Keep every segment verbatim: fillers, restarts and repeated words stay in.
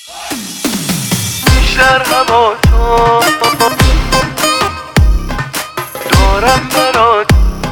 بیشتر هوا تو دارم برات.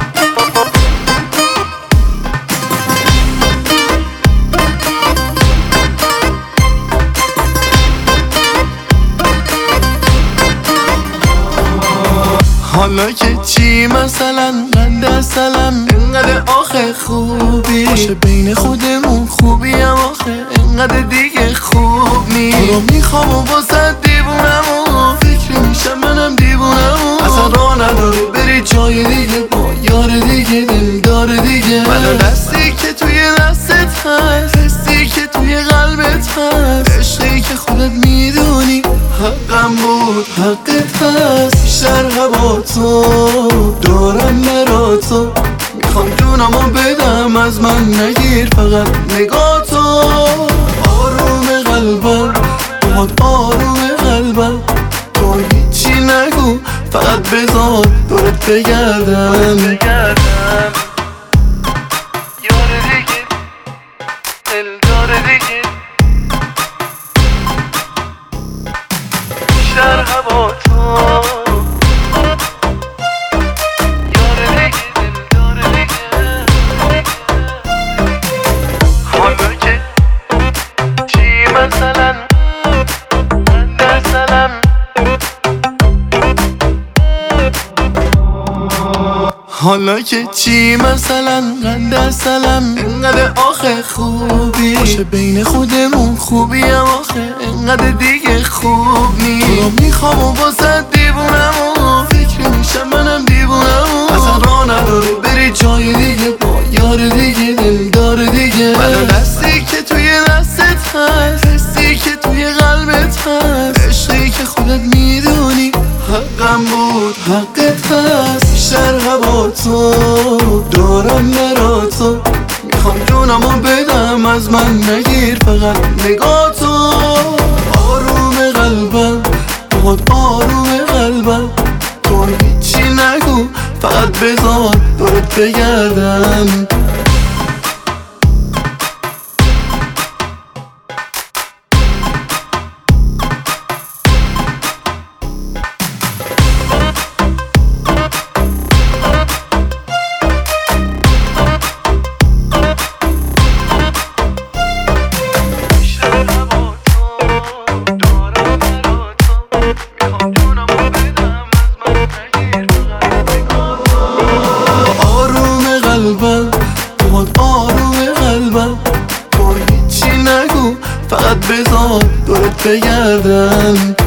حالا که چی مثلا من دستلم انقدر آخه خوبی باشه بین خودمون خوبی هم آخه انقدر دیگه خوب نی تو رو میخوام و واسه دیوونم و فکر میشم منم دیوونم و اصلا راه نداره بری جای دیگه با یار دیگه دلدار دیگه. منو دستی که توی دستت هست حسی که توی قلبت هست عشقی که خودت میدونی حقم بود حقت هست. بیشتر هوا تو دارم برا تو میخوام جونمو بدم از من نگیر فقط نگاه تو. آروم قلبم باد آروم قلبم تو هیچی نگو فقط بذار دورت بگردم. یار دیگه دلدار دیگه بیشتر هوا تو یار دیگه دلدار دیگه. حالا که چی مثلا من دستلم حالا که چی مثلا قند سلم انقدر آخه خوبی باشه بین خودمون خوبی هم آخه انقدر دیگه خوب نی تو رو میخوام و واسه دیوونم و فکر میشم منم دیوونم و اصلا راه نداره بری جای دیگه با یار دیگه دلدار دیگه. منو دستی که توی دستت هست حسی که توی قلبت هست عشقی که خودت میدونی حقم بود حقت هست. بیشتر هوا تو دارم برا تو میخوام جونمو بدم از من نگیر فقط نگاه تو. آروم قلبم باد آروم قلبم تو هیچی نگو فقط بذار دورت بگردم. آروم قلبم تو هیچی نگو فقط بذار دورت بگردم.